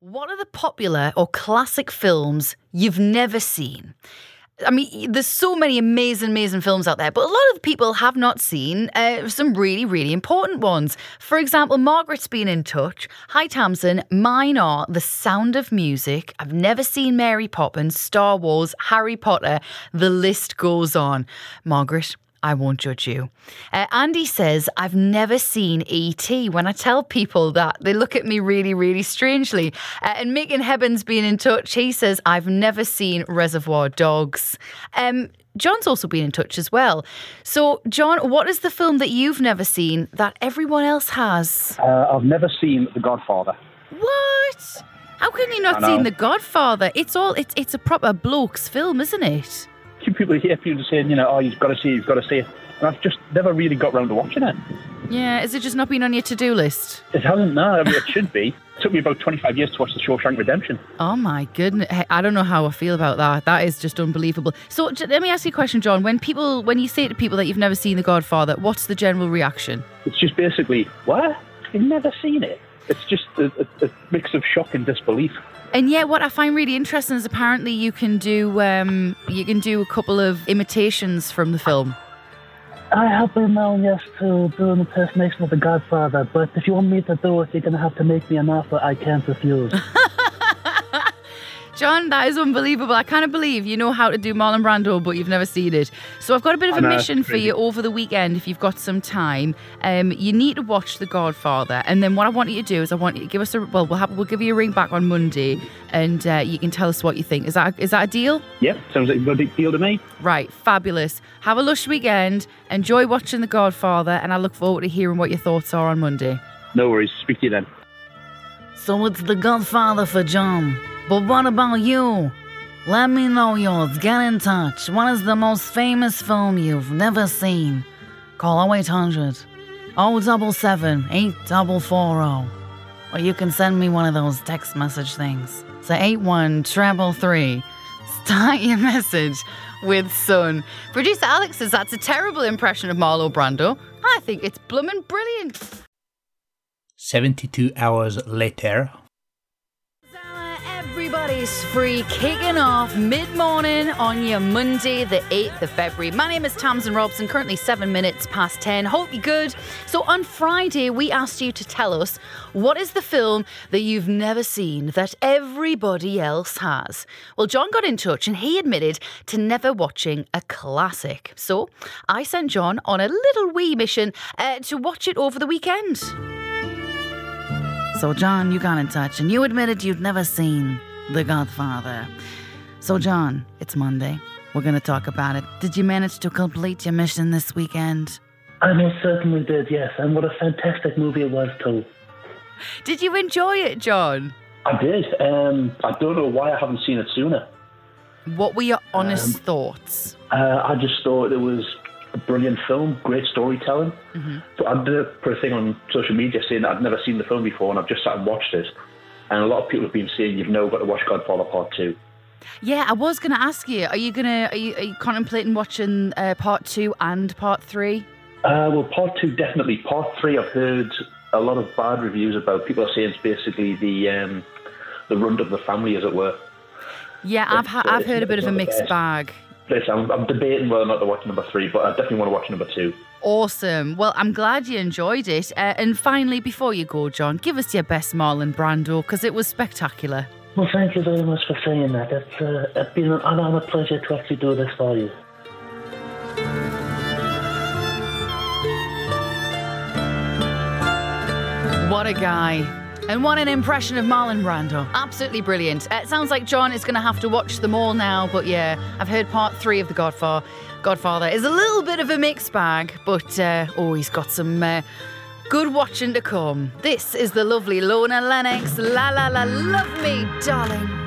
What are the popular or classic films you've never seen? I mean, there's so many amazing films out there, but a lot of people have not seen some really important ones. For example, Margaret's been in touch. Hi, Tamsin. Mine are The Sound of Music. I've never seen Mary Poppins, Star Wars, Harry Potter. The list goes on. Margaret, I won't judge you. Andy says, I've never seen E.T. When I tell people that, they look at me really strangely. And Megan Hebbin's been in touch. He says, I've never seen Reservoir Dogs. John's also been in touch as well. So, John, what is the film that you've never seen that everyone else has? I've never seen The Godfather. What? How can you not seen The Godfather? It's a proper bloke's film, isn't it? People hear people saying, you've got to see it. And I've just never really got round to watching it. Yeah, has it just not been on your to-do list? It hasn't, no. I mean, it should be. It took me about 25 years to watch The Shawshank Redemption. Oh, my goodness. Hey, I don't know how I feel about that. That is just unbelievable. So let me ask you a question, John. When you say to people that you've never seen The Godfather, what's the general reaction? It's just basically, what? You've never seen it? It's just a mix of shock and disbelief. And yet, what I find really interesting is apparently you can do a couple of imitations from the film. I have been known, yes, to do an impersonation of The Godfather, but if you want me to do it, you're going to have to make me an offer I can't refuse. John, that is unbelievable. I can't believe you know how to do Marlon Brando, but you've never seen it. So I've got a bit of a mission for you over the weekend if you've got some time. You need to watch The Godfather, and then what I want you to do is I want you to give us we'll give you a ring back on Monday, and you can tell us what you think. Is that a deal? Yeah, sounds like a good deal to me. Right, fabulous. Have a lush weekend. Enjoy watching The Godfather, and I look forward to hearing what your thoughts are on Monday. No worries. Speak to you then. So it's The Godfather for John. But what about you? Let me know yours. Get in touch. What is the most famous film you've never seen? Call 0800 077 8440. Or you can send me one of those text message things. Say 81333. Start your message with Son. Producer Alex says that's a terrible impression of Marlon Brando. I think it's bloomin' brilliant. 72 hours later. Everybody's free, kicking off mid-morning on your Monday, the 8th of February. My name is Tamsin Robson, currently 7 minutes past 10. Hope you're good. So on Friday, we asked you to tell us what is the film that you've never seen that everybody else has. Well, John got in touch and he admitted to never watching a classic. So I sent John on a little wee mission to watch it over the weekend. So, John, you got in touch and you admitted you'd never seen The Godfather. So, John, it's Monday. We're going to talk about it. Did you manage to complete your mission this weekend? I most certainly did, yes. And what a fantastic movie it was, too. Did you enjoy it, John? I did. I don't know why I haven't seen it sooner. What were your honest thoughts? I just thought it was a brilliant film, great storytelling. Mm-hmm. So I did put a thing on social media saying that I'd never seen the film before, and I've just sat and watched it. And a lot of people have been saying you've now got to watch Godfather Part 2. Yeah, I was going to ask you, are you contemplating watching Part 2 and Part 3? Well, Part 2 definitely. Part 3 I've heard a lot of bad reviews about. People are saying it's basically the runt of the family, as it were. Yeah, I've heard a bit of a mixed bag. I'm debating whether or not to watch number 3, but I definitely want to watch number 2. Awesome. Well, I'm glad you enjoyed it. And finally, before you go, John, give us your best Marlon Brando, because it was spectacular. Well, thank you very much for saying that. It's been an honour and a pleasure to actually do this for you. What a guy. And what an impression of Marlon Brando. Absolutely brilliant. It sounds like John is going to have to watch them all now. But yeah, I've heard Part 3 of The Godfather is a little bit of a mixed bag. But, he's got some good watching to come. This is the lovely Lorna Lennox. La la la, love me, darling.